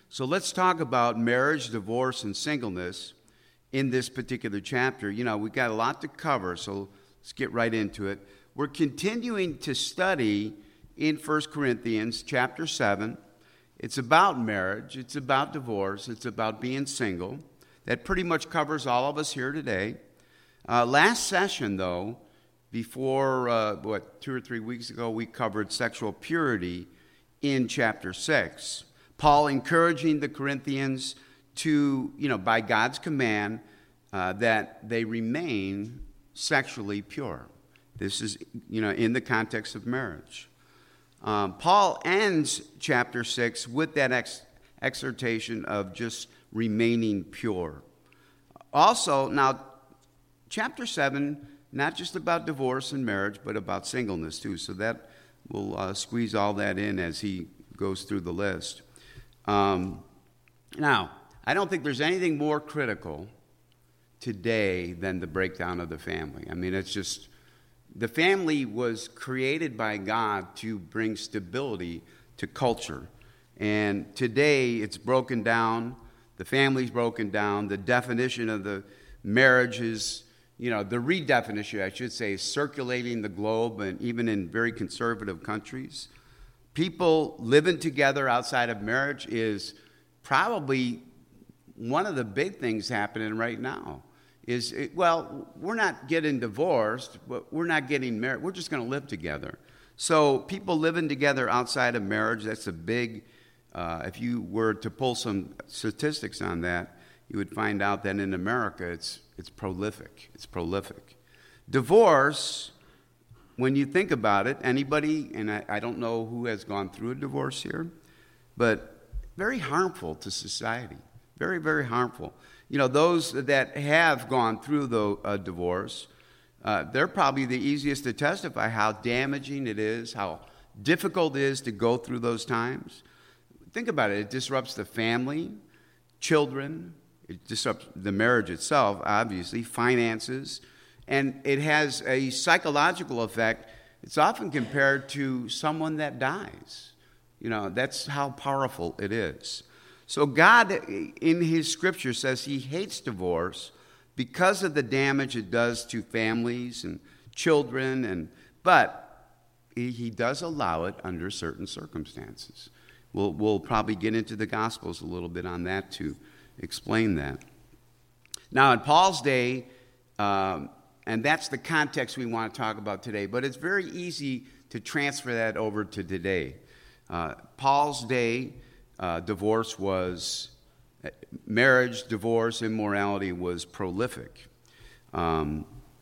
So let's talk about marriage, divorce, and singleness in this particular chapter. We've got a lot to cover, so let's get right into it. We're continuing to study in 1 Corinthians chapter 7. It's about marriage, it's about divorce, it's about being single. That pretty much covers all of us here today. Last session, though, before, 2 or 3 weeks ago, we covered sexual purity in chapter 6. Paul encouraging the Corinthians to, by God's command, that they remain sexually pure. This is, in the context of marriage. Paul ends chapter 6 with that exhortation of just remaining pure. Also, now, chapter 7, not just about divorce and marriage, but about singleness too. So that will squeeze all that in as he goes through the list. Now, I don't think there's anything more critical today than the breakdown of the family. I mean, it's just, the family was created by God to bring stability to culture. And today it's broken down, the family's broken down, the definition of the marriage is, the redefinition, I should say, is circulating the globe, and even in very conservative countries. People living together outside of marriage is probably one of the big things happening right now. We're not getting divorced, but we're not getting married. We're just going to live together. So people living together outside of marriage, that's a big, if you were to pull some statistics on that, you would find out that in America it's prolific. It's prolific. Divorce, when you think about it, anybody, and I don't know who has gone through a divorce here, but very harmful to society. Very, very harmful. Those that have gone through a divorce, they're probably the easiest to testify how damaging it is, how difficult it is to go through those times. Think about it. It disrupts the family, children. It disrupts the marriage itself, obviously, finances. And it has a psychological effect. It's often compared to someone that dies. That's how powerful it is. So God, in his scripture, says he hates divorce because of the damage it does to families and children, but he does allow it under certain circumstances. We'll probably get into the Gospels a little bit on that to explain that. Now, in Paul's day, and that's the context we want to talk about today, but it's very easy to transfer that over to today. Paul's day, marriage, divorce, immorality was prolific. And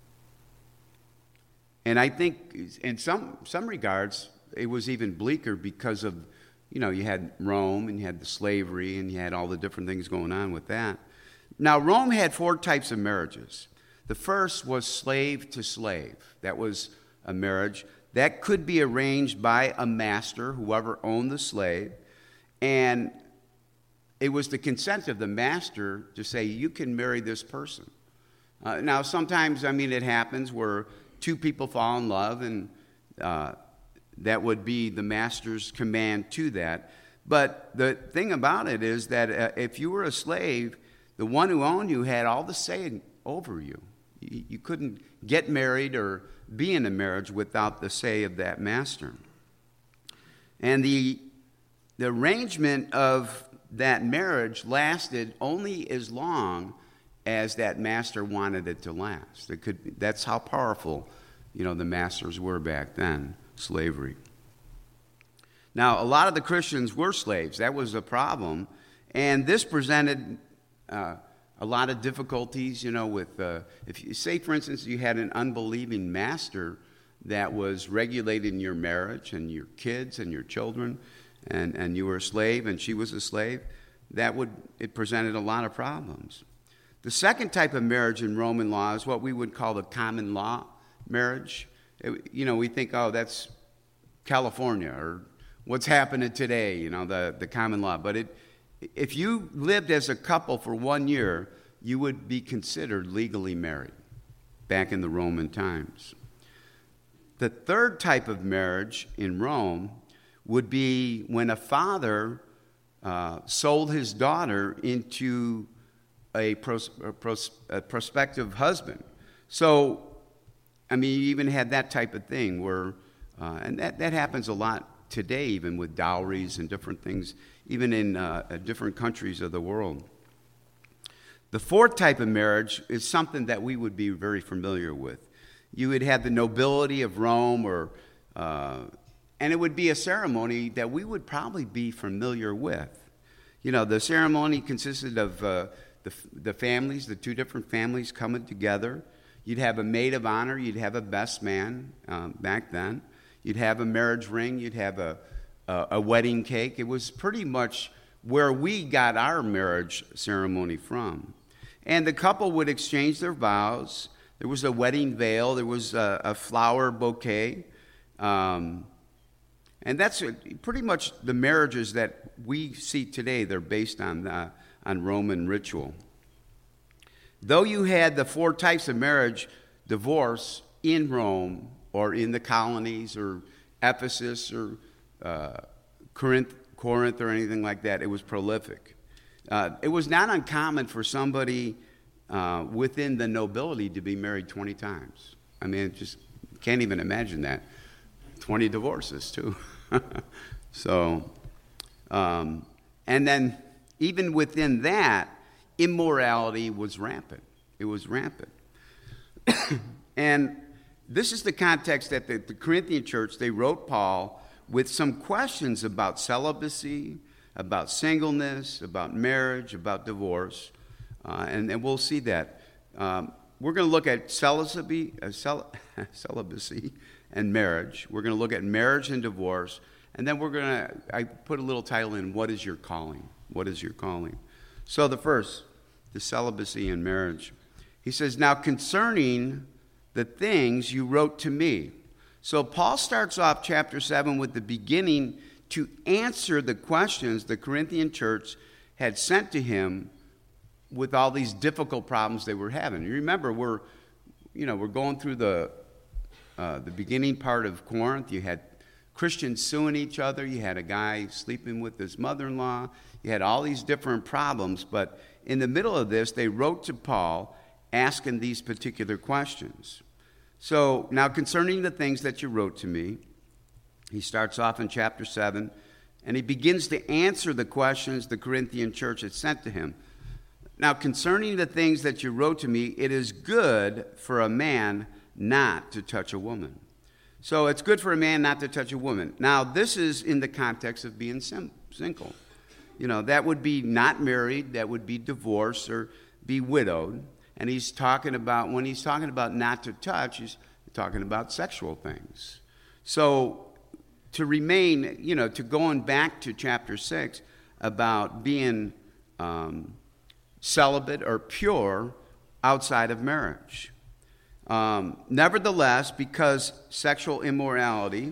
I think in some regards, it was even bleaker because of, you had Rome and you had the slavery and you had all the different things going on with that. Now, Rome had 4 types of marriages. The first was slave to slave. That was a marriage. That could be arranged by a master, whoever owned the slave. And it was the consent of the master to say, you can marry this person. Now, sometimes, it happens where 2 people fall in love, and that would be the master's command to that. But the thing about it is that if you were a slave, the one who owned you had all the say over you. You couldn't get married or be in a marriage without the say of that master. And the arrangement of that marriage lasted only as long as that master wanted it to last. That's how powerful, the masters were back then, slavery. Now, a lot of the Christians were slaves. That was a problem. And this presented a lot of difficulties, with, if you say, for instance, you had an unbelieving master that was regulating your marriage and your kids and your children, and you were a slave and she was a slave, it presented a lot of problems. The second type of marriage in Roman law is what we would call the common law marriage. We think, that's California or what's happening today, the common law. But if you lived as a couple for 1 year, you would be considered legally married back in the Roman times. The third type of marriage in Rome would be when a father sold his daughter into a prospective husband. So, I mean, you even had that type of thing where, and that happens a lot today, even with dowries and different things, even in different countries of the world. The fourth type of marriage is something that we would be very familiar with. You would have the nobility of Rome, and it would be a ceremony that we would probably be familiar with. You know, the ceremony consisted of the families, the two different families coming together. You'd have a maid of honor. You'd have a best man back then. You'd have a marriage ring. You'd have a wedding cake. It was pretty much where we got our marriage ceremony from. And the couple would exchange their vows. There was a wedding veil. There was a flower bouquet. And that's pretty much the marriages that we see today. They're based on Roman ritual. Though you had the four types of marriage, divorce in Rome or in the colonies or Ephesus or Corinth or anything like that, it was prolific. It was not uncommon for somebody within the nobility to be married 20 times. I mean, just can't even imagine that. 20 divorces, too. So, and then even within that, immorality was rampant. It was rampant. And this is the context that the Corinthian church, they wrote Paul with some questions about celibacy, about singleness, about marriage, about divorce. And we'll see that. We're going to look at celibacy and marriage. We're going to look at marriage and divorce. And then I put a little title in, What is Your Calling? What is your calling? So the first, the celibacy and marriage. He says, now concerning the things you wrote to me. So Paul starts off chapter 7 with the beginning to answer the questions the Corinthian church had sent to him with all these difficult problems they were having. You remember, we're going through the beginning part of Corinth. You had Christians suing each other. You had a guy sleeping with his mother-in-law. You had all these different problems. But in the middle of this, they wrote to Paul asking these particular questions. So now concerning the things that you wrote to me, he starts off in chapter 7, and he begins to answer the questions the Corinthian church had sent to him. Now concerning the things that you wrote to me, it is good for a man not to touch a woman. So it's good for a man not to touch a woman. Now this is in the context of being single. You know, that would be not married, that would be divorced or be widowed. And when he's talking about not to touch, he's talking about sexual things. So to remain, to going back to chapter 6 about being celibate or pure outside of marriage. Nevertheless, because of sexual immorality,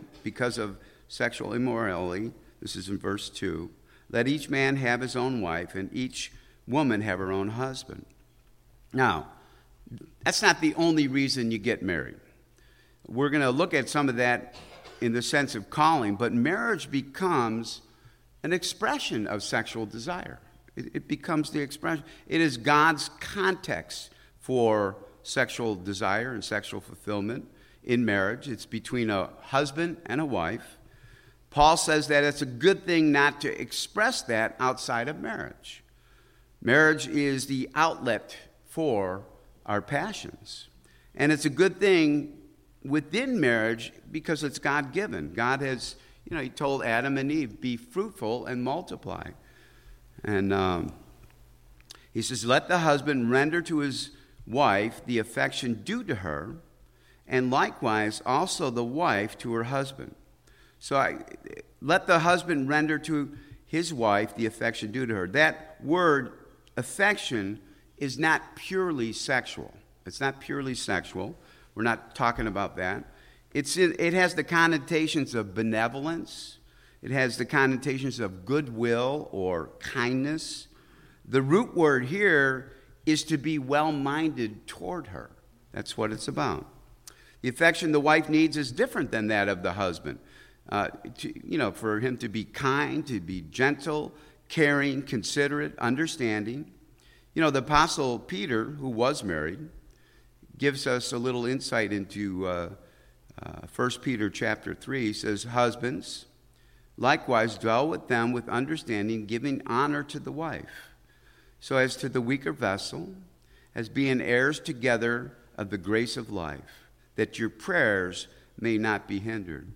this is in verse 2, let each man have his own wife and each woman have her own husband. Now, that's not the only reason you get married. We're going to look at some of that in the sense of calling, but marriage becomes an expression of sexual desire. It becomes the expression. It is God's context for sexual desire and sexual fulfillment in marriage. It's between a husband and a wife. Paul says that it's a good thing not to express that outside of marriage. Marriage is the outlet for our passions. And it's a good thing within marriage because it's God-given. God has, he told Adam and Eve, be fruitful and multiply. And he says, let the husband render to his wife the affection due to her, and likewise also the wife to her husband. So let the husband render to his wife the affection due to her. That word, affection, is not purely sexual. It's not purely sexual. We're not talking about that. It has the connotations of benevolence. It has the connotations of goodwill or kindness. The root word here is to be well-minded toward her. That's what it's about. The affection the wife needs is different than that of the husband. For him to be kind, to be gentle, caring, considerate, understanding. You know, the Apostle Peter, who was married, gives us a little insight into 1 Peter chapter 3. He says, "Husbands, likewise dwell with them with understanding, giving honor to the wife, so as to the weaker vessel, as being heirs together of the grace of life, that your prayers may not be hindered."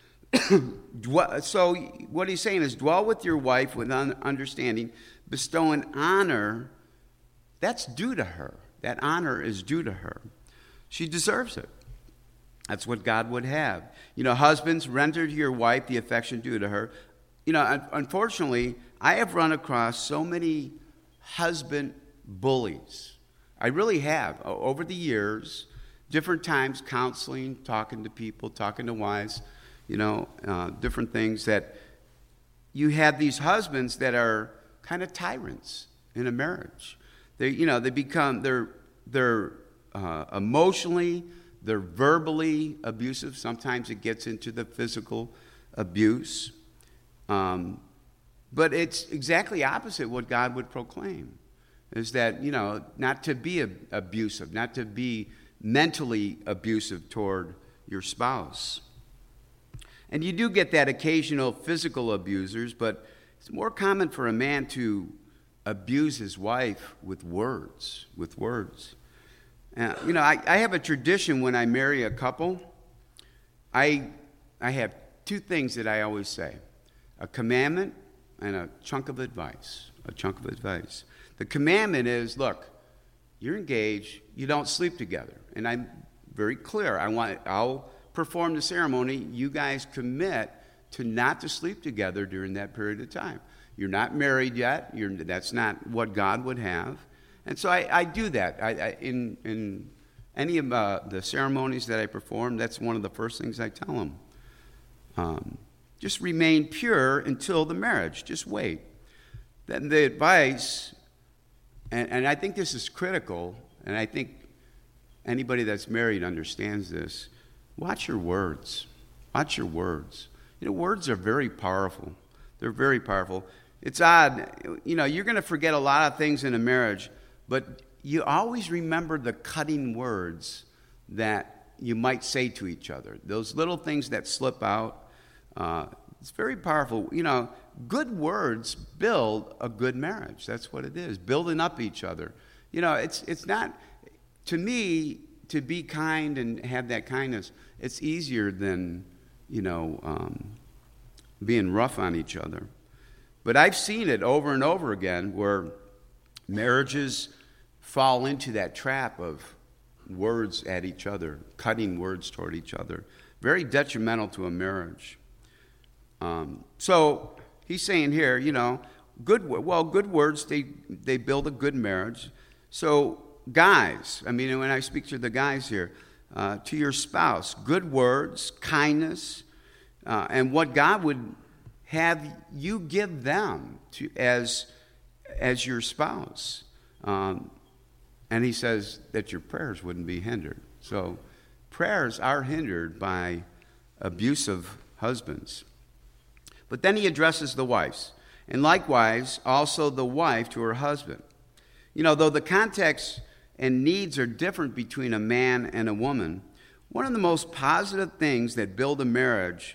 So what he's saying is, dwell with your wife with understanding, bestowing honor. That's due to her. That honor is due to her. She deserves it. That's what God would have. You know, husbands, render to your wife the affection due to her. You know, unfortunately, I have run across so many husband bullies. I really have. Over the years, different times, counseling, talking to people, talking to wives, you know, different things, that you have these husbands that are kind of tyrants in a marriage. They're emotionally, they're verbally abusive. Sometimes it gets into the physical abuse. But it's exactly opposite what God would proclaim, is that, you know, not to be abusive, not to be mentally abusive toward your spouse. And you do get that occasional physical abusers, but it's more common for a man to abuse his wife with words. You know, I have a tradition when I marry a couple. I have two things that I always say: a commandment and a chunk of advice. The commandment is, look, you're engaged, you don't sleep together. And I'm very clear. I'll perform the ceremony. You guys commit to not to sleep together during that period of time. You're not married yet. That's not what God would have. And so I do that. In any of the ceremonies that I perform, that's one of the first things I tell them. Just remain pure until the marriage. Just wait. Then the advice, and I think this is critical, and I think anybody that's married understands this: watch your words. Watch your words. You know, words are very powerful. They're very powerful. It's odd. You know, you're going to forget a lot of things in a marriage, but you always remember the cutting words that you might say to each other. Those little things that slip out. It's very powerful. You know, good words build a good marriage. That's what it is, building up each other. You know, it's not, to me, to be kind and have that kindness, it's easier than, you know, being rough on each other. But I've seen it over and over again where marriages fall into that trap of words at each other, cutting words toward each other. Very detrimental to a marriage. So he's saying here, you know, good words, they build a good marriage. So guys, I mean, when I speak to the guys here, to your spouse, good words, kindness, and what God would have you give them to as your spouse. And he says that your prayers wouldn't be hindered. So prayers are hindered by abusive husbands. But then he addresses the wives, and likewise also the wife to her husband. You know, though the context and needs are different between a man and a woman, one of the most positive things that build a marriage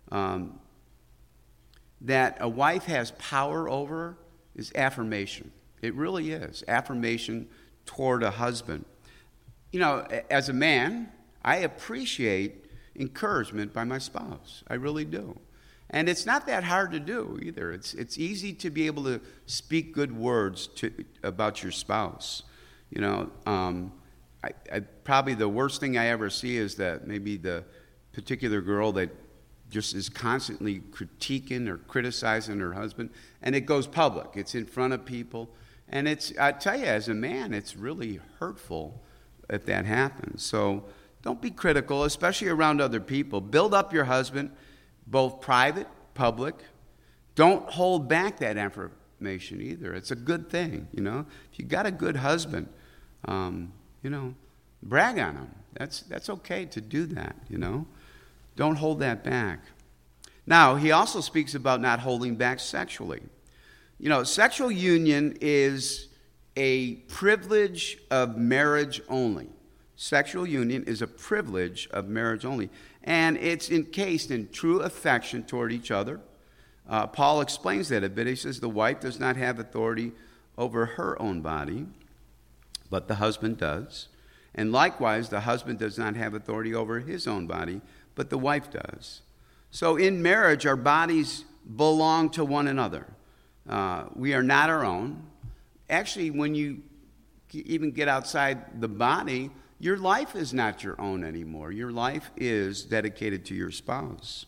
that a wife has power over is affirmation. It really is. Affirmation toward a husband. You know, as a man, I appreciate encouragement by my spouse. I really do. And it's not that hard to do either. It's easy to be able to speak good words about your spouse. You know, I probably the worst thing I ever see is that maybe the particular girl that just is constantly critiquing or criticizing her husband, and it goes public. It's in front of people. And I tell you, as a man, it's really hurtful if that happens. So don't be critical, especially around other people. Build up your husband, both private, public. Don't hold back that information either. It's a good thing, you know. If you got a good husband, you know, brag on him. That's okay to do that, you know. Don't hold that back. Now, he also speaks about not holding back sexually. Sexual union is a privilege of marriage only. Sexual union is a privilege of marriage only. And it's encased in true affection toward each other. Paul explains that a bit. He says the wife does not have authority over her own body, but the husband does. And likewise, the husband does not have authority over his own body, but the wife does. So in marriage, our bodies belong to one another. We are not our own. Actually, when you even get outside the body, your life is not your own anymore. Your life is dedicated to your spouse.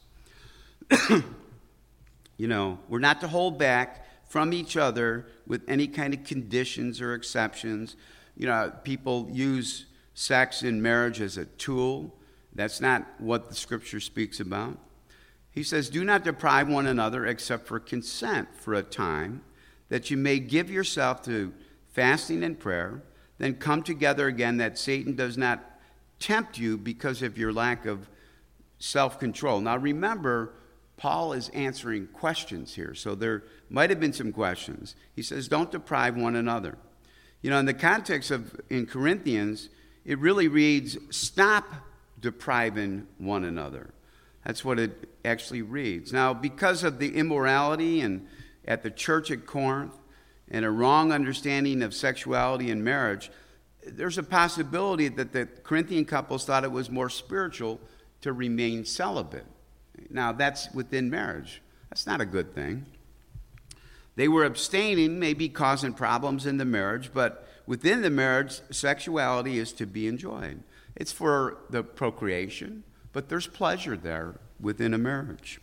We're not to hold back from each other with any kind of conditions or exceptions. People use sex in marriage as a tool. That's not what the Scripture speaks about. He says, do not deprive one another except for consent for a time, that you may give yourself to fasting and prayer, then come together again, that Satan does not tempt you because of your lack of self-control. Now remember, Paul is answering questions here, so there might have been some questions. He says, don't deprive one another. In the context in Corinthians, it really reads, stop depriving one another. That's what it actually reads. Now, because of the immorality at the church at Corinth and a wrong understanding of sexuality and marriage, there's a possibility that the Corinthian couples thought it was more spiritual to remain celibate. Now, that's within marriage. That's not a good thing. They were abstaining, maybe causing problems in the marriage, but within the marriage, sexuality is to be enjoyed. It's for the procreation, but there's pleasure there within a marriage.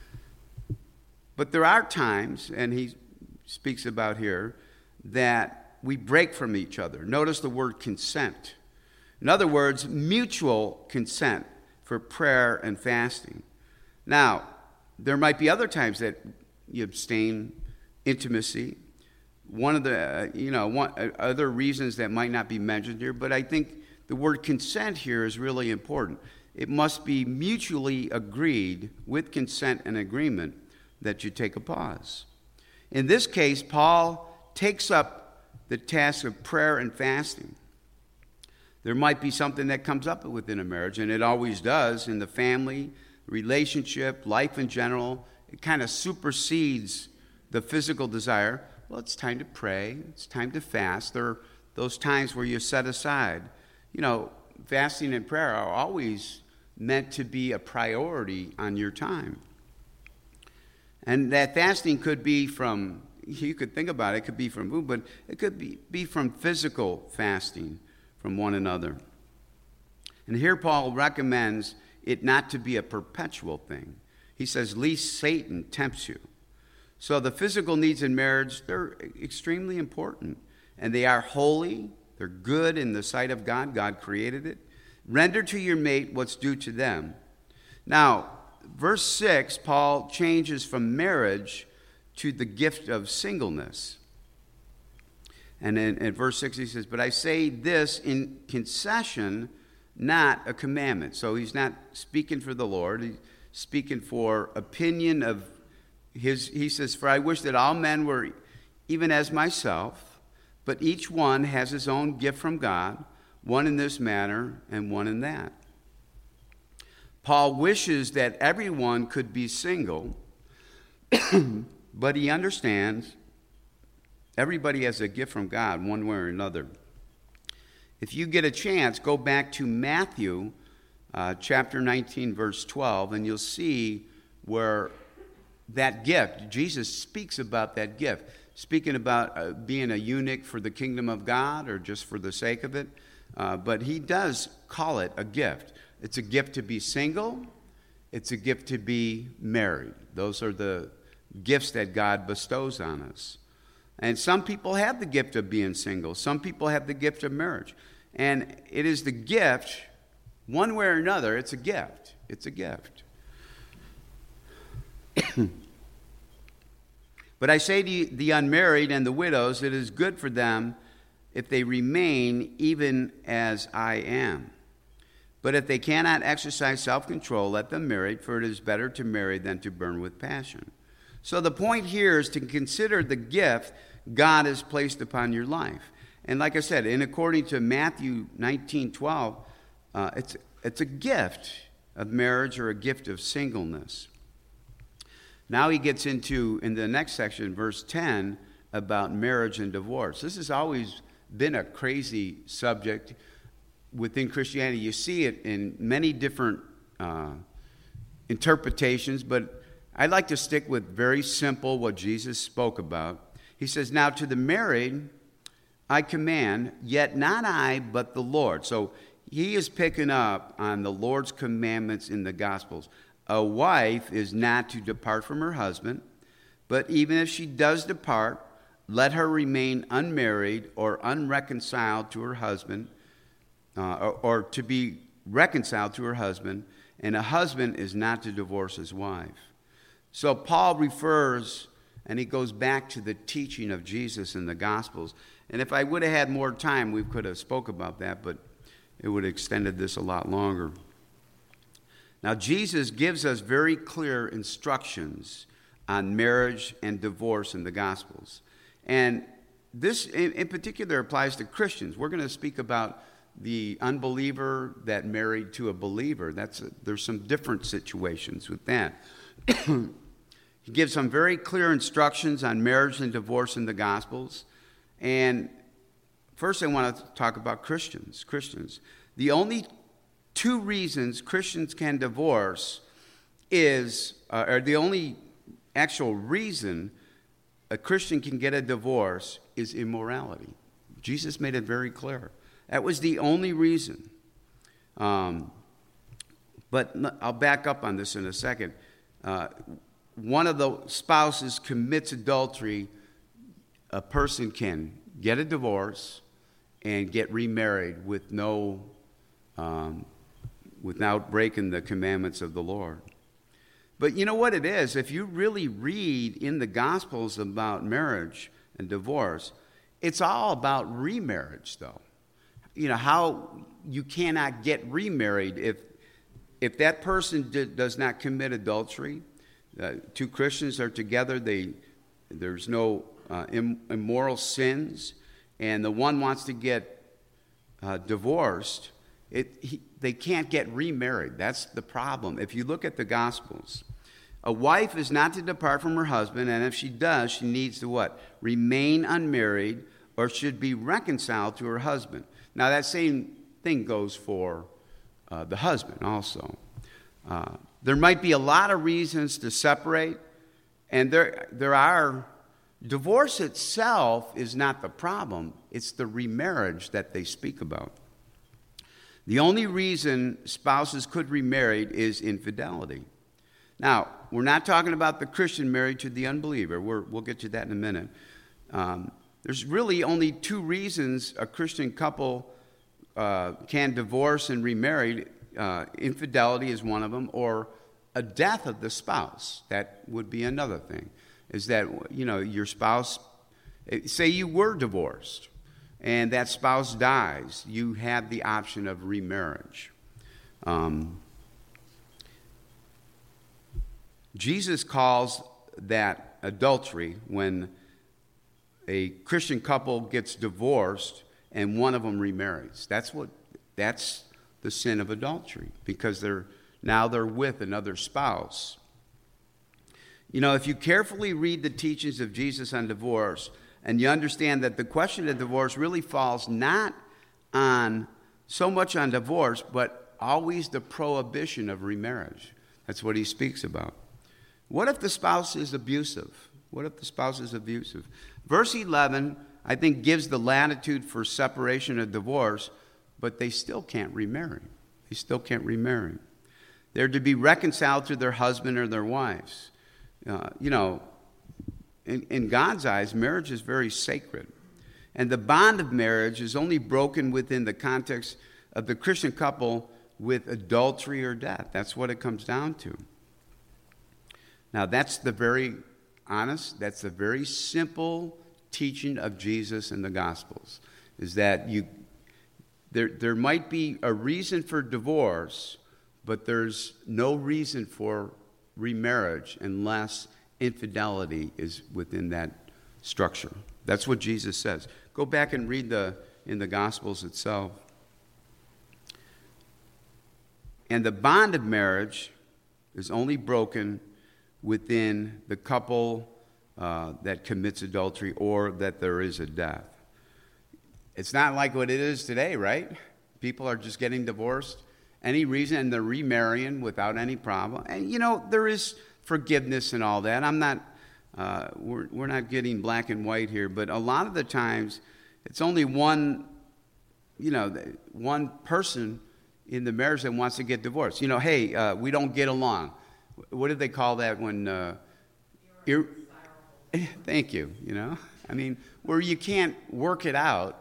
But there are times, and he speaks about here, that we break from each other. Notice the word consent. In other words, mutual consent for prayer and fasting. Now, there might be other times that you abstain intimacy. One of the other reasons that might not be mentioned here, but I think the word consent here is really important. It must be mutually agreed with consent and agreement that you take a pause. In this case, Paul takes up the task of prayer and fasting. There might be something that comes up within a marriage, and it always does, in the family, relationship, life in general. It kind of supersedes the physical desire. Well, it's time to pray. It's time to fast. There are those times where you set aside. Fasting and prayer are always meant to be a priority on your time. And that fasting could be from, you could think about it, it could be from food, but it could be from physical fasting from one another. And here Paul recommends it not to be a perpetual thing. He says, lest Satan tempts you. So the physical needs in marriage, they're extremely important. And they are holy. They're good in the sight of God. God created it. Render to your mate what's due to them. Now, verse 6, Paul changes from marriage to the gift of singleness. And in verse 6 he says, but I say this in concession, not a commandment. So he's not speaking for the Lord. He's speaking for opinion of his. He says, for I wish that all men were even as myself, but each one has his own gift from God, one in this manner and one in that. Paul wishes that everyone could be single, but he understands everybody has a gift from God one way or another. If you get a chance, go back to Matthew chapter 19, verse 12, and you'll see where that gift, Jesus speaks about that gift, speaking about being a eunuch for the kingdom of God or just for the sake of it. But he does call it a gift. It's a gift to be single. It's a gift to be married. Those are the gifts that God bestows on us. And some people have the gift of being single. Some people have the gift of marriage. And it is the gift, one way or another, it's a gift. It's a gift. But I say to the unmarried and the widows, it is good for them if they remain even as I am. But if they cannot exercise self-control, let them marry, for it is better to marry than to burn with passion. So the point here is to consider the gift God has placed upon your life. And like I said, according to Matthew 19:12, it's a gift of marriage or a gift of singleness. Now he gets into, in the next section, verse 10, about marriage and divorce. This has always been a crazy subject within Christianity. You see it in many different interpretations, but I'd like to stick with very simple what Jesus spoke about. He says, "Now to the married I command, yet not I, but the Lord." So he is picking up on the Lord's commandments in the Gospels. A wife is not to depart from her husband, but even if she does depart, let her remain unmarried or unreconciled to her husband, or to be reconciled to her husband, and a husband is not to divorce his wife. So Paul refers, and he goes back to the teaching of Jesus in the Gospels. And if I would have had more time, we could have spoke about that, but it would have extended this a lot longer. Now, Jesus gives us very clear instructions on marriage and divorce in the Gospels. And this, in particular, applies to Christians. We're going to speak about the unbeliever that married to a believer. There's some different situations with that. He gives some very clear instructions on marriage and divorce in the Gospels. And first I want to talk about Christians. The only two reasons Christians can divorce or the only actual reason a Christian can get a divorce is immorality. Jesus made it very clear. That was the only reason. But I'll back up on this in a second. One of the spouses commits adultery, a person can get a divorce and get remarried with without breaking the commandments of the Lord. But you know what it is? If you really read in the Gospels about marriage and divorce, it's all about remarriage, though. You know, how you cannot get remarried if that person does not commit adultery. Two Christians are together, there's no immoral sins, and the one wants to get divorced, they can't get remarried. That's the problem. If you look at the Gospels, a wife is not to depart from her husband, and if she does, she needs to what? Remain unmarried, or should be reconciled to her husband. Now that same thing goes for the husband also. There might be a lot of reasons to separate, and there are. Divorce itself is not the problem. It's the remarriage that they speak about. The only reason spouses could remarry is infidelity. Now, we're not talking about the Christian married to the unbeliever. We'll get to that in a minute. There's really only two reasons a Christian couple can divorce and remarry. Infidelity is one of them, or a death of the spouse. That would be another thing. Is that, you know, your spouse, say you were divorced, and that spouse dies, you have the option of remarriage. Jesus calls that adultery when a Christian couple gets divorced and one of them remarries. That's the sin of adultery, because they're with another spouse. You know, if you carefully read the teachings of Jesus on divorce, and you understand that the question of divorce really falls not on so much on divorce, but always the prohibition of remarriage. That's what he speaks about. What if the spouse is abusive? Verse 11, I think, gives the latitude for separation or divorce, but they still can't remarry. They're to be reconciled to their husband or their wives. You know, in God's eyes, marriage is very sacred. And the bond of marriage is only broken within the context of the Christian couple with adultery or death. That's what it comes down to. Now, that's the very simple teaching of Jesus in the Gospels, is that there might be a reason for divorce, but there's no reason for remarriage unless infidelity is within that structure. That's what Jesus says. Go back and read in the Gospels itself. And the bond of marriage is only broken within the couple that commits adultery or that there is a death. It's not like what it is today, right? People are just getting divorced, any reason, and they're remarrying without any problem. And, there is forgiveness and all that. I'm not, we're not getting black and white here, but a lot of the times it's only one person in the marriage that wants to get divorced. Hey, we don't get along. What do they call that when... Thank you, where you can't work it out.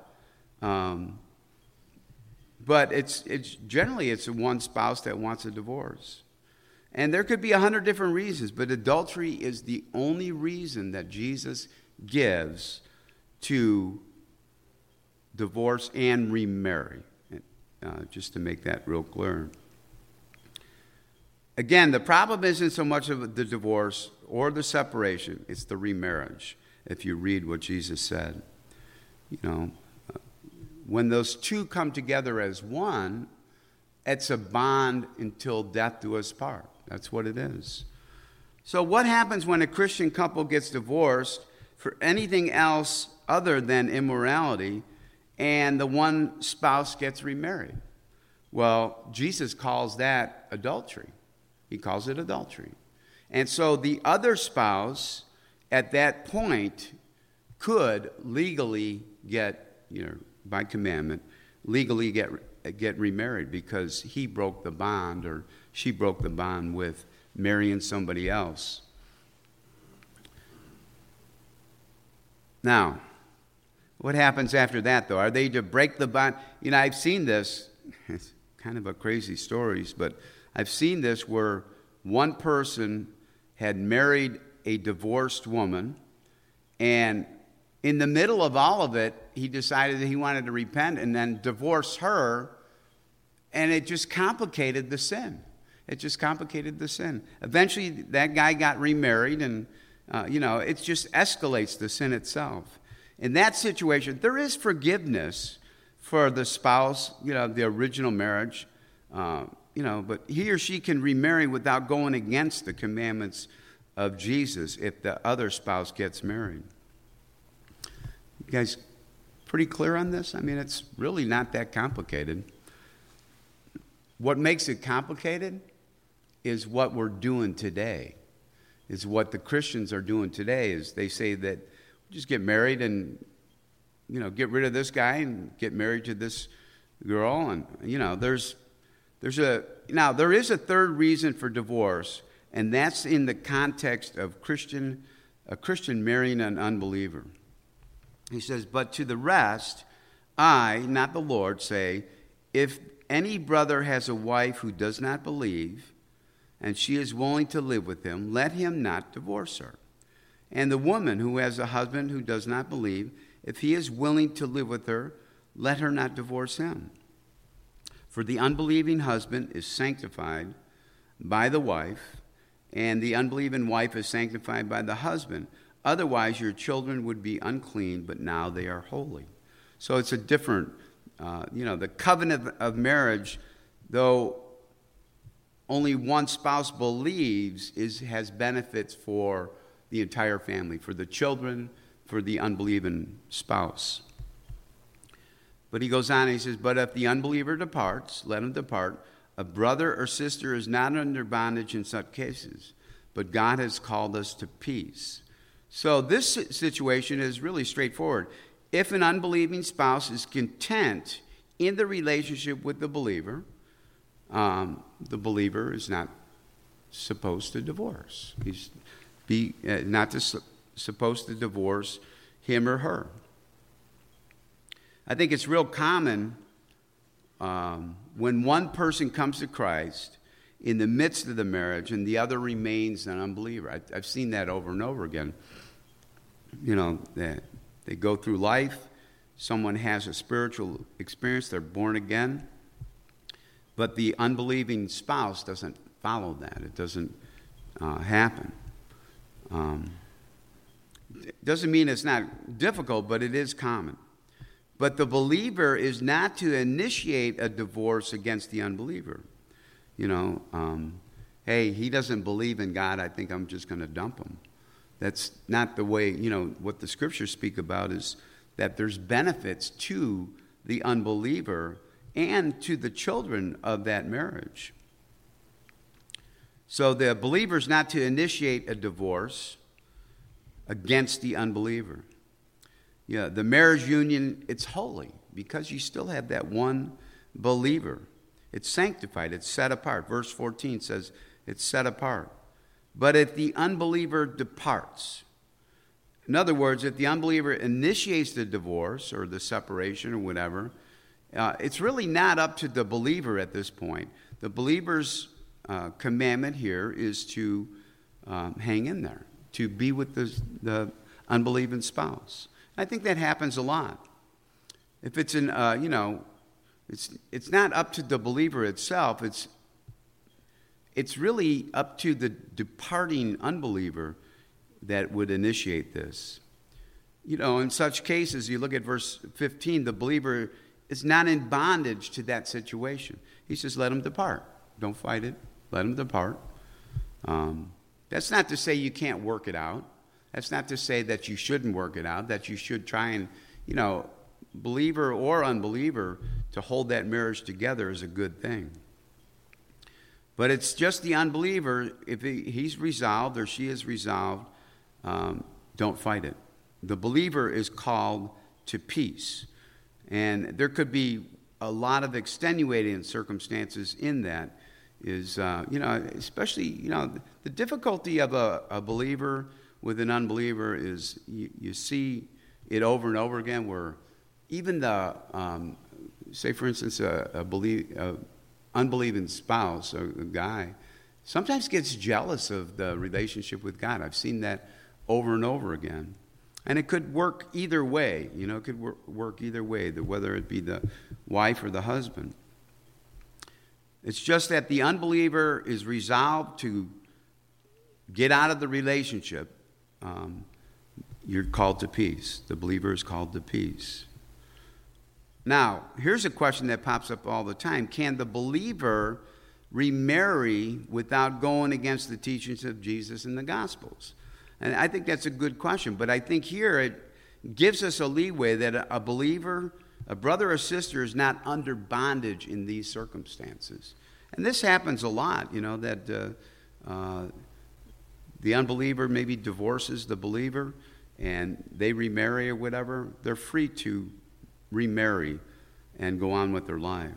But it's generally one spouse that wants a divorce. And there could be 100 different reasons, but adultery is the only reason that Jesus gives to divorce and remarry, just to make that real clear. Again, the problem isn't so much of the divorce or the separation, it's the remarriage, if you read what Jesus said. When those two come together as one, it's a bond until death do us part. That's what it is. So what happens when a Christian couple gets divorced for anything else other than immorality and the one spouse gets remarried? Well, Jesus calls that adultery. He calls it adultery. And so the other spouse at that point could legally get, by commandment, legally get remarried because he broke the bond or she broke the bond with marrying somebody else. Now, what happens after that, though? Are they to break the bond? I've seen this. It's kind of a crazy stories, but I've seen this where one person had married a divorced woman, and in the middle of all of it, he decided that he wanted to repent and then divorce her, and it just complicated the sin. Eventually, that guy got remarried, and, it just escalates the sin itself. In that situation, there is forgiveness for the spouse, the original marriage, but he or she can remarry without going against the commandments of Jesus if the other spouse gets married. You guys pretty clear on this? It's really not that complicated. What makes it complicated is what we're doing today, is what the Christians are doing today, is they say that just get married and, get rid of this guy and get married to this girl. And, there is a third reason for divorce, and that's in the context of a Christian marrying an unbeliever. He says, but to the rest, I, not the Lord, say, if any brother has a wife who does not believe, and she is willing to live with him, let him not divorce her. And the woman who has a husband who does not believe, if he is willing to live with her, let her not divorce him. For the unbelieving husband is sanctified by the wife, and the unbelieving wife is sanctified by the husband. Otherwise, your children would be unclean, but now they are holy. So it's a different, the covenant of marriage, though only one spouse believes, has benefits for the entire family, for the children, for the unbelieving spouse. But he goes on and he says, but if the unbeliever departs, let him depart. A brother or sister is not under bondage in such cases, but God has called us to peace. So this situation is really straightforward. If an unbelieving spouse is content in the relationship with the believer is not supposed to divorce. He's not supposed to divorce him or her. I think it's real common when one person comes to Christ in the midst of the marriage and the other remains an unbeliever. I've seen that over and over again. They go through life. Someone has a spiritual experience. They're born again. But the unbelieving spouse doesn't follow that. It doesn't happen. Doesn't mean it's not difficult, but it is common. But the believer is not to initiate a divorce against the unbeliever. Hey, he doesn't believe in God, I think I'm just going to dump him. That's not the way, what the scriptures speak about is that there's benefits to the unbeliever and to the children of that marriage. So the believer is not to initiate a divorce against the unbeliever. The marriage union, it's holy because you still have that one believer. It's sanctified, it's set apart. Verse 14 says it's set apart. But if the unbeliever departs, in other words, if the unbeliever initiates the divorce or the separation or whatever, it's really not up to the believer at this point. The believer's commandment here is to hang in there, to be with the unbelieving spouse. I think that happens a lot. If it's it's not up to the believer itself. It's really up to the departing unbeliever that would initiate this. In such cases, you look at verse 15, the believer is not in bondage to that situation. He says, let him depart. Don't fight it. Let him depart. That's not to say you can't work it out. That's not to say that you shouldn't work it out, that you should try and, believer or unbeliever, to hold that marriage together is a good thing. But it's just the unbeliever, if he's resolved or she is resolved, don't fight it. The believer is called to peace. And there could be a lot of extenuating circumstances in that is, especially, the difficulty of a believer with an unbeliever is you see it over and over again where even the, say for instance, a unbelieving spouse, a guy, sometimes gets jealous of the relationship with God. I've seen that over and over again. And it could work either way. It could work either way, whether it be the wife or the husband. It's just that the unbeliever is resolved to get out of the relationship. You're called to peace. The believer is called to peace. Now, here's a question that pops up all the time. Can the believer remarry without going against the teachings of Jesus and the Gospels? And I think that's a good question. But I think here it gives us a leeway that a believer, a brother or sister, is not under bondage in these circumstances. And this happens a lot, that the unbeliever maybe divorces the believer and they remarry or whatever. They're free to remarry and go on with their life.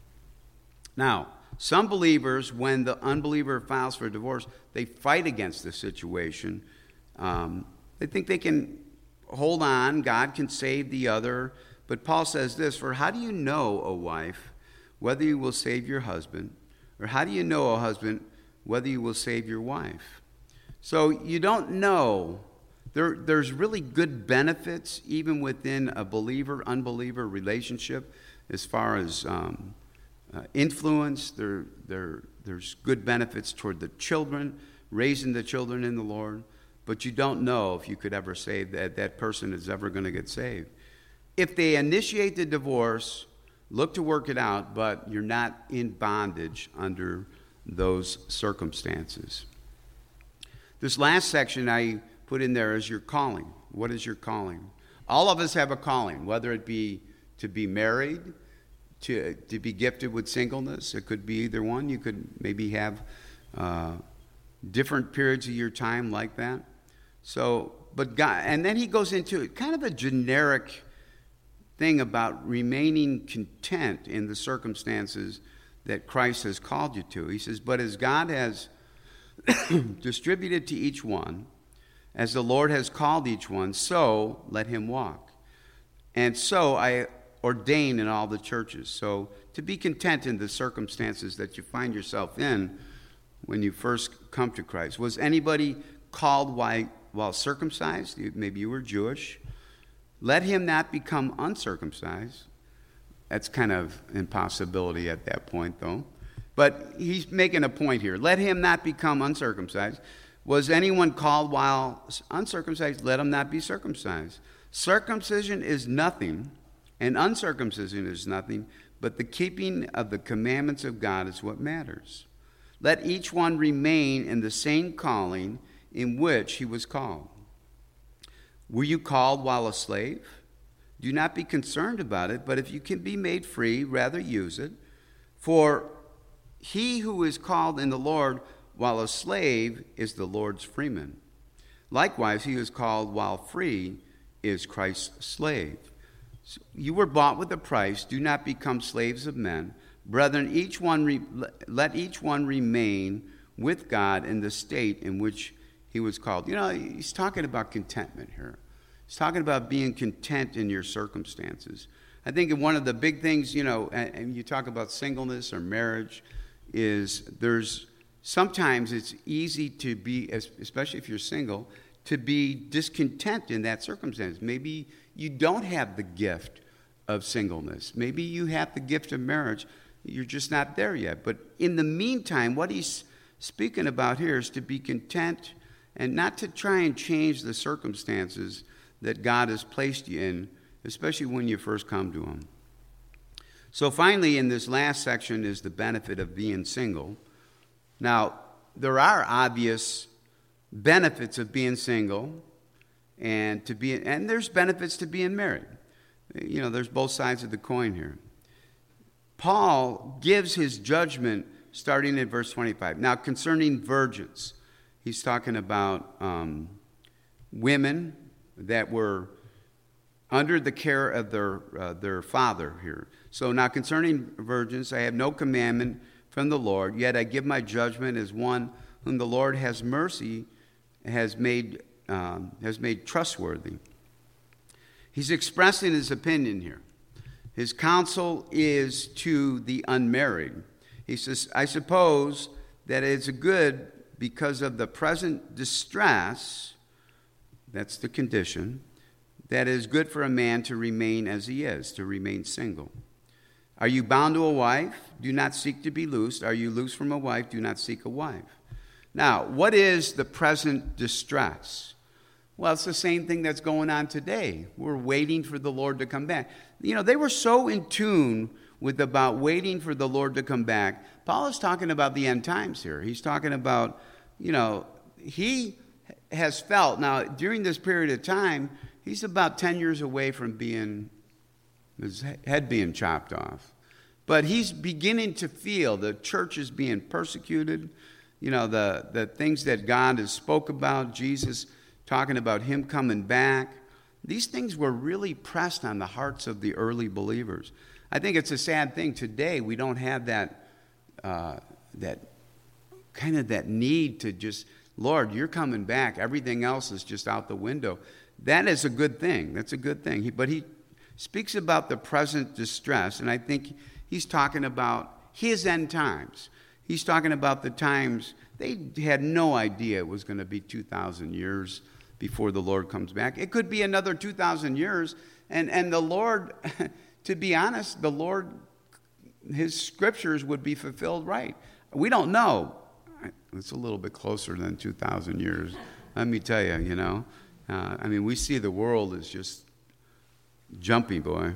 Now, some believers, when the unbeliever files for divorce, they fight against the situation. They think they can hold on, God can save the other. But Paul says this, for how do you know, O wife, whether you will save your husband? Or how do you know, O husband, whether you will save your wife? So you don't know. There's really good benefits even within a believer-unbeliever relationship as far as influence. There's good benefits toward the children, raising the children in the Lord. But you don't know if you could ever say that person is ever going to get saved. If they initiate the divorce, look to work it out, but you're not in bondage under those circumstances. This last section I put in there is your calling. What is your calling? All of us have a calling, whether it be to be married, to be gifted with singleness. It could be either one. You could maybe have different periods of your time like that. So, but God, and then he goes into kind of a generic thing about remaining content in the circumstances that Christ has called you to. He says, but as God has distributed to each one, as the Lord has called each one, so let him walk. And so I ordain in all the churches. So to be content in the circumstances that you find yourself in when you first come to Christ. Was anybody called while circumcised? Maybe you were Jewish. Let him not become uncircumcised. That's kind of impossibility at that point, though. But he's making a point here. Let him not become uncircumcised, Was anyone called while uncircumcised? Let him not be circumcised. Circumcision is nothing, and uncircumcision is nothing, but the keeping of the commandments of God is what matters. Let each one remain in the same calling in which he was called. Were you called while a slave? Do not be concerned about it, but if you can be made free, rather use it. For he who is called in the Lord while a slave is the Lord's freeman. Likewise, he who is called while free is Christ's slave. So you were bought with a price. Do not become slaves of men. Brethren, let each one remain with God in the state in which he was called. He's talking about contentment here. He's talking about being content in your circumstances. I think one of the big things, and you talk about singleness or marriage, is sometimes it's easy to be, especially if you're single, to be discontent in that circumstance. Maybe you don't have the gift of singleness. Maybe you have the gift of marriage. You're just not there yet. But in the meantime, what he's speaking about here is to be content and not to try and change the circumstances that God has placed you in, especially when you first come to him. So finally, in this last section is the benefit of being single. Now, there are obvious benefits of being single, and there's benefits to being married. There's both sides of the coin here. Paul gives his judgment starting at verse 25. Now, concerning virgins, he's talking about women that were under the care of their father here. So now concerning virgins, I have no commandment from the Lord, yet I give my judgment as one whom the Lord has mercy has made trustworthy. He's expressing his opinion here. His counsel is to the unmarried. He says, I suppose that it's good because of the present distress, that's the condition, that is good for a man to remain as he is, to remain single. Are you bound to a wife? Do not seek to be loosed. Are you loose from a wife? Do not seek a wife. Now, what is the present distress? Well, it's the same thing that's going on today. We're waiting for the Lord to come back. They were so in tune with about waiting for the Lord to come back. Paul is talking about the end times here. He's talking about, he has felt, now during this period of time, he's about 10 years away from his head being chopped off. But he's beginning to feel the church is being persecuted. The things that God has spoke about, Jesus talking about him coming back. These things were really pressed on the hearts of the early believers. I think it's a sad thing today. We don't have that need to just, Lord, you're coming back. Everything else is just out the window. That is a good thing. That's a good thing. But he speaks about the present distress, and I think he's talking about his end times. He's talking about the times they had no idea it was going to be 2,000 years before the Lord comes back. It could be another 2,000 years, and the Lord, to be honest, the Lord, his scriptures would be fulfilled right. We don't know. It's a little bit closer than 2,000 years. Let me tell you, we see the world as just jumpy, boy.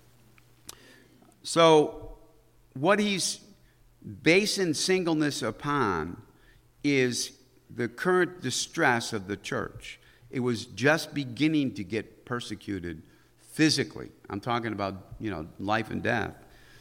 So what he's basing singleness upon is the current distress of the church. It was just beginning to get persecuted physically. I'm talking about, life and death.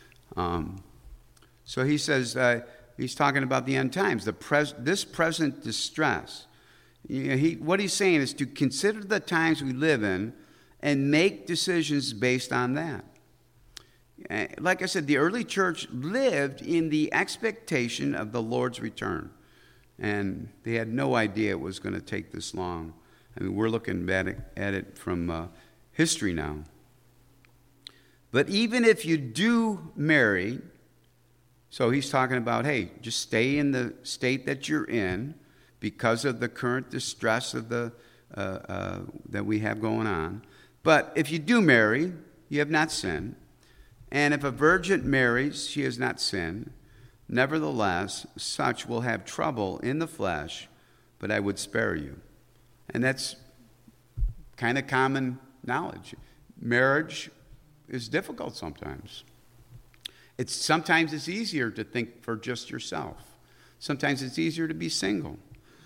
So he says, he's talking about the end times, this present distress. What he's saying is to consider the times we live in and make decisions based on that. Like I said, the early church lived in the expectation of the Lord's return. And they had no idea it was going to take this long. We're looking at it from history now. But even if you do marry, so he's talking about, hey, just stay in the state that you're in because of the current distress of that we have going on. But if you do marry, you have not sinned. And if a virgin marries, she has not sinned. Nevertheless, such will have trouble in the flesh, but I would spare you. And that's kind of common knowledge. Marriage is difficult sometimes. Sometimes it's easier to think for just yourself. Sometimes it's easier to be single.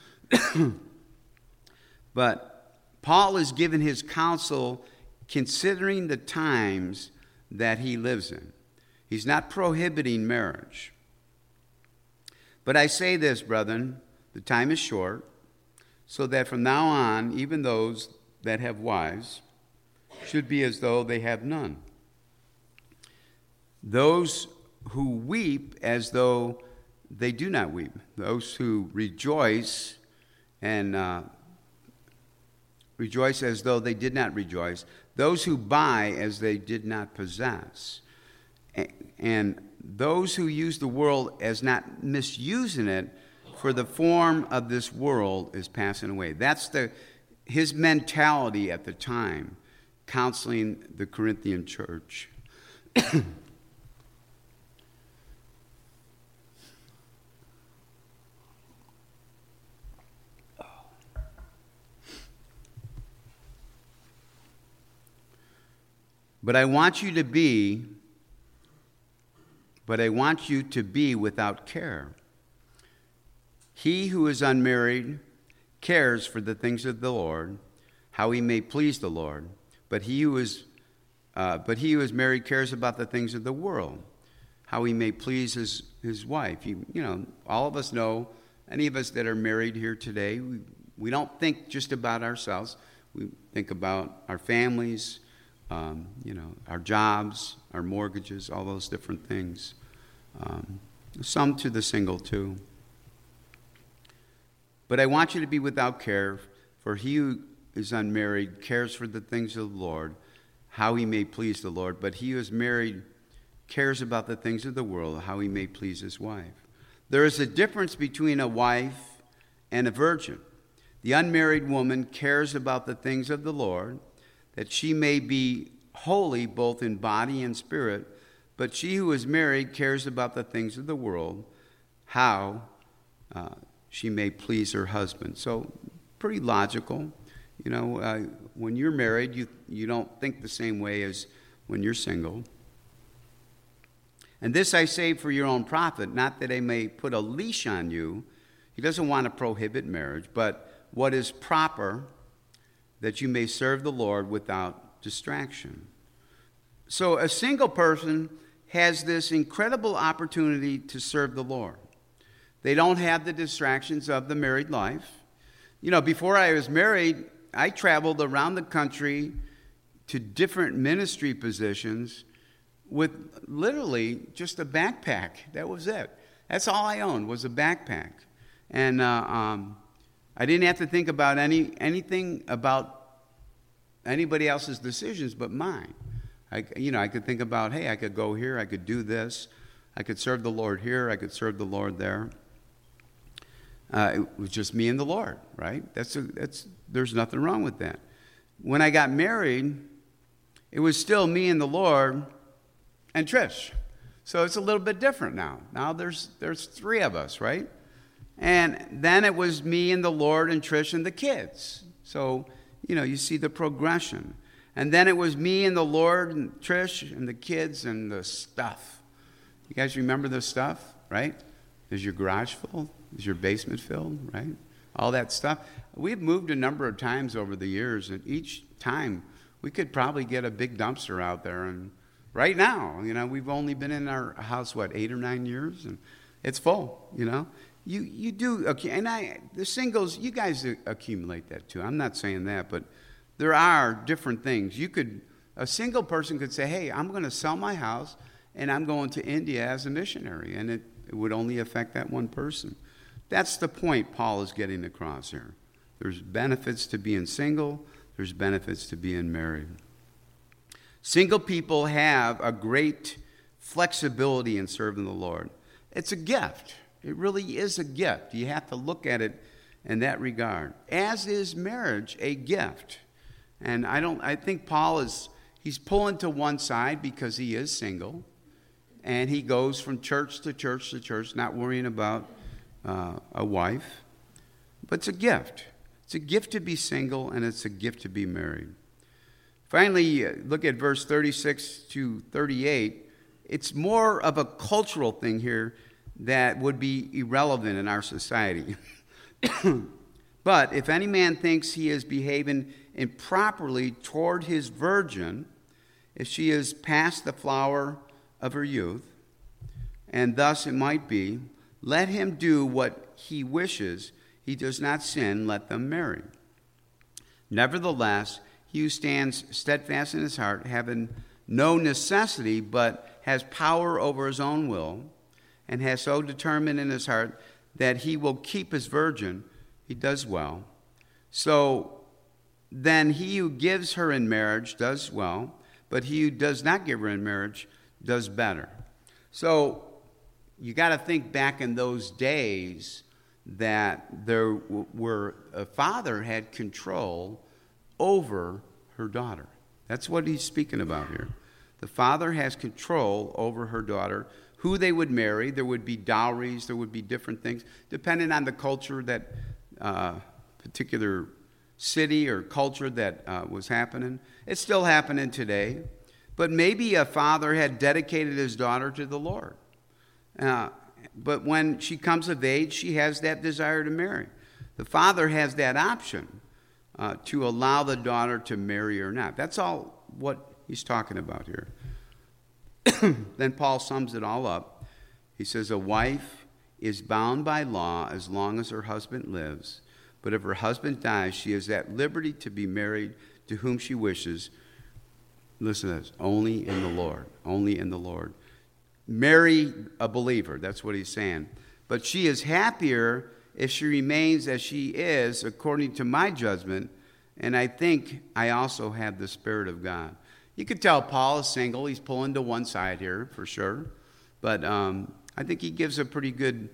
But Paul is given his counsel considering the times that he lives in. He's not prohibiting marriage. But I say this, brethren, the time is short, so that from now on, even those that have wives should be as though they have none. Those who weep as though they do not weep. Those who rejoice and rejoice as though they did not rejoice. Those who buy as they did not possess. And those who use the world as not misusing it, for the form of this world is passing away. That's his mentality at the time, counseling the Corinthian church. But I want you to be without care. He who is unmarried cares for the things of the Lord, how he may please the Lord. But he who is married cares about the things of the world, how he may please his wife. All of us know, any of us that are married here today, we don't think just about ourselves. We think about our families, our jobs, our mortgages, all those different things. Some to the single too. But I want you to be without care, for he who is unmarried cares for the things of the Lord, how he may please the Lord. But he who is married cares about the things of the world, how he may please his wife. There is a difference between a wife and a virgin. The unmarried woman cares about the things of the Lord, that she may be holy both in body and spirit. But she who is married cares about the things of the world, how she may please her husband. So pretty logical. When you're married, you don't think the same way as when you're single. And this I say for your own profit, not that I may put a leash on you. He doesn't want to prohibit marriage, but what is proper, that you may serve the Lord without distraction. So a single person has this incredible opportunity to serve the Lord. They don't have the distractions of the married life. Before I was married, I traveled around the country to different ministry positions with literally just a backpack. That was it. That's all I owned, was a backpack. And I didn't have to think about anything about anybody else's decisions but mine. I could think about, hey, I could go here, I could do this, I could serve the Lord here, I could serve the Lord there. It was just me and the Lord, right? There's nothing wrong with that. When I got married, it was still me and the Lord and Trish. So it's a little bit different now. Now there's three of us, right? And then it was me and the Lord and Trish and the kids. So, you see the progression. And then it was me and the Lord and Trish and the kids and the stuff. You guys remember the stuff, right? Is your garage full? Is your basement filled, right? All that stuff. We've moved a number of times over the years, and each time we could probably get a big dumpster out there. And right now, we've only been in our house, 8 or 9 years, and it's full, You do, okay, and the singles, you guys accumulate that too. I'm not saying that, but there are different things. A single person could say, hey, I'm going to sell my house, and I'm going to India as a missionary, and it would only affect that one person. That's the point Paul is getting across here. There's benefits to being single. There's benefits to being married. Single people have a great flexibility in serving the Lord. It's a gift. It really is a gift. You have to look at it in that regard. As is marriage a gift. And I think Paul he's pulling to one side because he is single. And he goes from church to church to church, not worrying about a wife. But it's a gift. It's a gift to be single, and it's a gift to be married. Finally, look at verse 36 to 38. It's more of a cultural thing here that would be irrelevant in our society. But if any man thinks he is behaving improperly toward his virgin, if she is past the flower of her youth, and thus it might be, let him do what he wishes. He does not sin, let them marry. Nevertheless, he who stands steadfast in his heart, having no necessity, but has power over his own will, and has so determined in his heart that he will keep his virgin, he does well. So then he who gives her in marriage does well, but he who does not give her in marriage does better. So you got to think back in those days that a father had control over her daughter. That's what he's speaking about here. The father has control over her daughter, who they would marry. There would be dowries, there would be different things, depending on the culture that particular city or culture that was happening. It's still happening today. But maybe a father had dedicated his daughter to the Lord. But when she comes of age, she has that desire to marry. The father has that option to allow the daughter to marry or not. That's all what he's talking about here. Then Paul sums it all up. He says, a wife is bound by law as long as her husband lives. But if her husband dies, she is at liberty to be married to whom she wishes. Listen to this, only in the Lord, only in the Lord. Marry a believer, that's what he's saying. But she is happier if she remains as she is, according to my judgment, and I think I also have the Spirit of God. You could tell Paul is single. He's pulling to one side here, for sure. But I think he gives a pretty good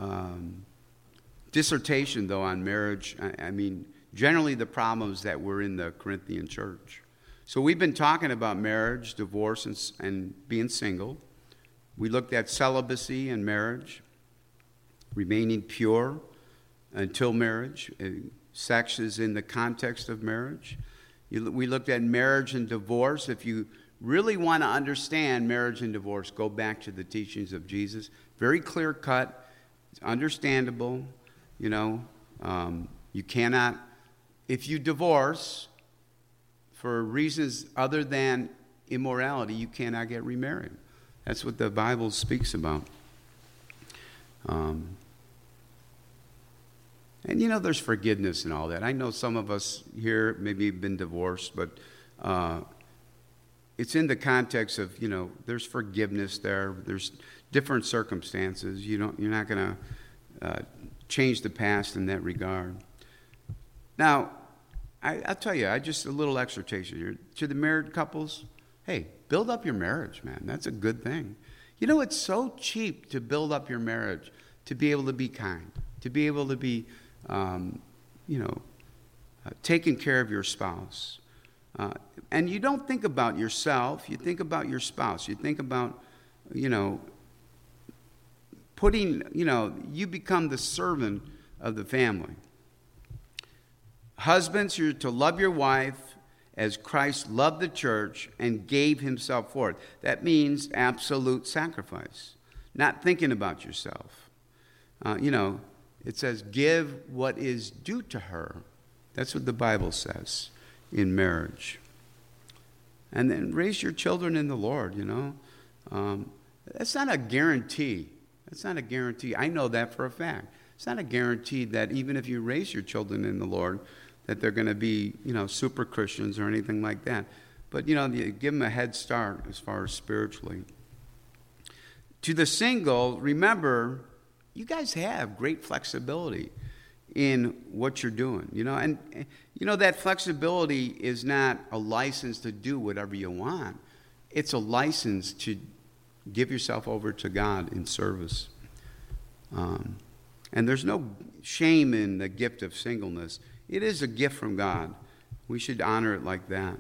dissertation, though, on marriage. I mean, generally the problems that were in the Corinthian church. So we've been talking about marriage, divorce, and being single. We looked at celibacy and marriage, remaining pure until marriage. Sex is in the context of marriage. We looked at marriage and divorce. If you really want to understand marriage and divorce, go back to the teachings of Jesus. Very clear cut. It's understandable. You know, you cannot, if you divorce for reasons other than immorality, you cannot get remarried. That's what the Bible speaks about. And you know, there's forgiveness and all that. I know some of us here maybe have been divorced, but it's in the context of, you know, there's forgiveness there. There's different circumstances. You're not going to change the past in that regard. Now, I'll tell you, just a little exhortation here to the married couples. Hey, build up your marriage, man. That's a good thing. You know, it's so cheap to build up your marriage, to be able to be kind, to be able to be, taking care of your spouse. And you don't think about yourself. You think about your spouse. You think about, you become the servant of the family. Husbands, you're to love your wife as Christ loved the church and gave himself for it. That means absolute sacrifice, not thinking about yourself. It says, give what is due to her. That's what the Bible says in marriage. And then raise your children in the Lord, That's not a guarantee. That's not a guarantee. I know that for a fact. It's not a guarantee that even if you raise your children in the Lord, that they're going to be, super Christians or anything like that. But, you give them a head start as far as spiritually. To the single, remember, you guys have great flexibility in what you're doing, And, that flexibility is not a license to do whatever you want. It's a license to give yourself over to God in service. And there's no shame in the gift of singleness. It is a gift from God. We should honor it like that.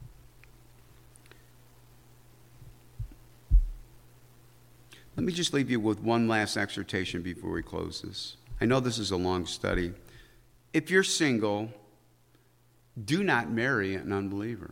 Let me just leave you with one last exhortation before we close this. I know this is a long study, if you're single, do not marry an unbeliever.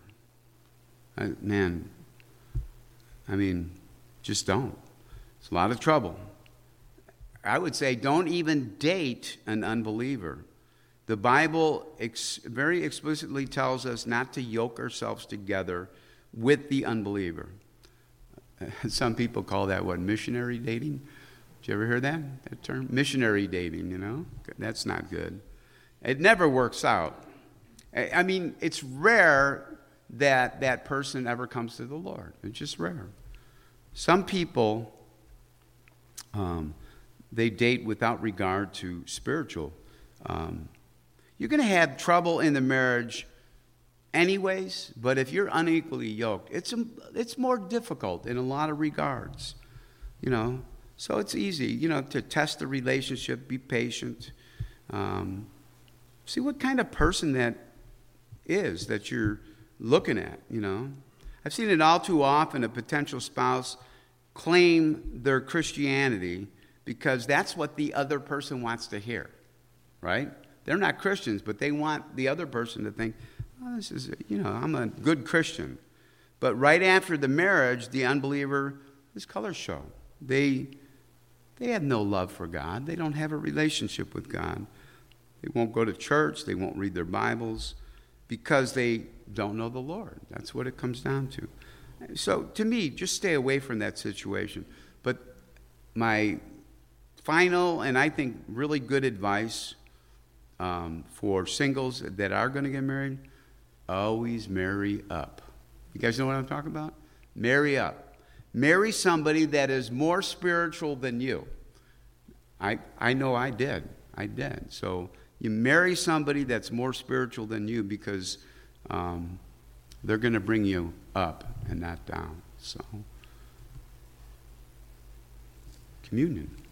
Just don't. It's a lot of trouble. I would say don't even date an unbeliever. The Bible very explicitly tells us not to yoke ourselves together with the unbeliever. Some people call that missionary dating? Did you ever hear that term? Missionary dating, That's not good. It never works out. It's rare that that person ever comes to the Lord. It's just rare. Some people, they date without regard to spiritual. You're going to have trouble in the marriage anyways, but if you're unequally yoked, it's more difficult in a lot of regards, So it's easy, to test the relationship, be patient, see what kind of person that is that you're looking at, I've seen it all too often, a potential spouse claim their Christianity because that's what the other person wants to hear, right? They're not Christians, but they want the other person to think, oh, this is, I'm a good Christian. But right after the marriage, the unbeliever, his colors show. They have no love for God. They don't have a relationship with God. They won't go to church. They won't read their Bibles because they don't know the Lord. That's what it comes down to. So to me, just stay away from that situation. But my final and I think really good advice for singles that are going to get married, always marry up. You guys know what I'm talking about? Marry up. Marry somebody that is more spiritual than you. I know I did. So you marry somebody that's more spiritual than you because they're going to bring you up and not down. So, communion.